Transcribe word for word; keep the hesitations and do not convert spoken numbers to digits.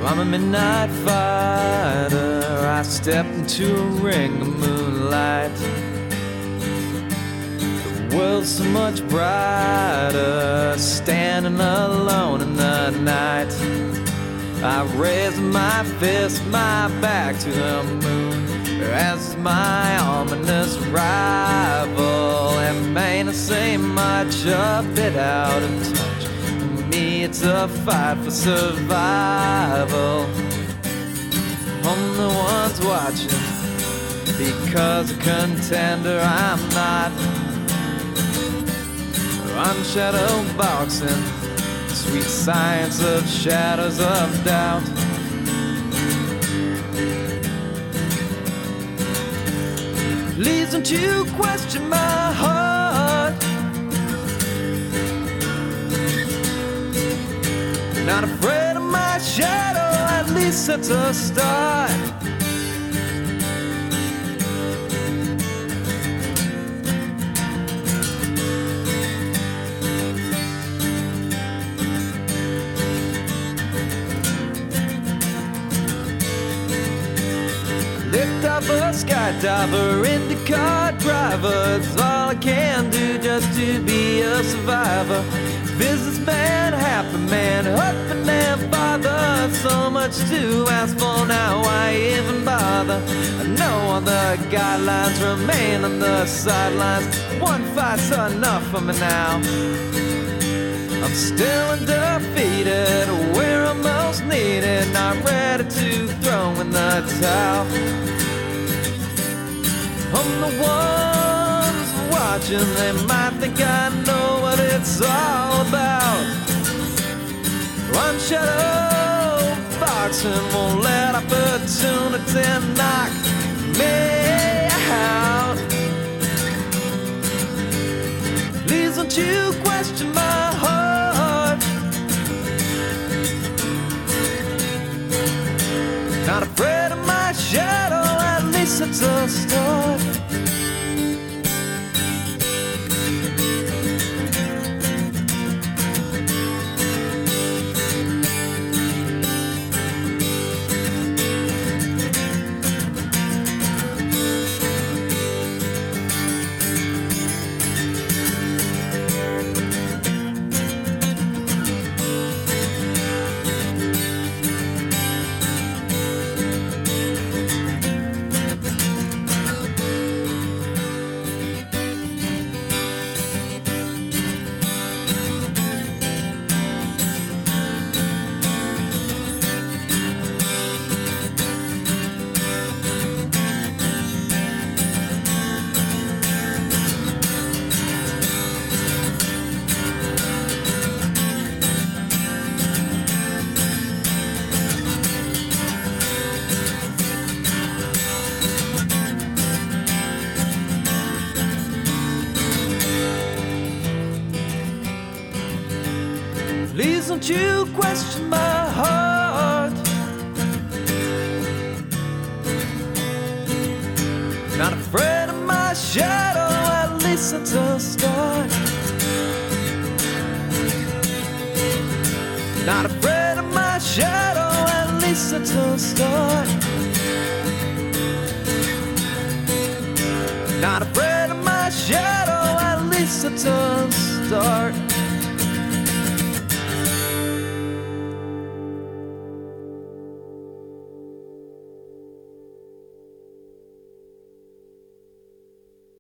I'm a midnight fighter, I step into a ring of moonlight. The world's so much brighter, standing alone in the night. I raise my fist, my back to the moon, as my ominous rival. And may not say much, a bit out of touch. For me it's a fight for survival. I'm the ones watching, because a contender I'm not. I'm shadow boxing, sweet science of shadows of doubt. Please don't you question my heart. Not afraid of my shadow, at least it's a start. Lift up a skydiver, IndyCar driver. It's all I can do just to be a survivor. Businessman, happy man, husband and father. So much to ask for now, why even bother? I know all the guidelines remain on the sidelines. One fight's enough for me now. I'm still undefeated, where I'm most needed. Not ready to throw in the towel. I'm the ones watching, they might think I know what it's all about. I'm shadow boxing, won't let opportunity knock me out. Please don't you question my heart. Not afraid of my shadow, at least it's a start. Please don't you question my heart. Not afraid of my shadow, at least it's a start. Not afraid of my shadow, at least it's a start. Not afraid of my shadow, at least it's a start.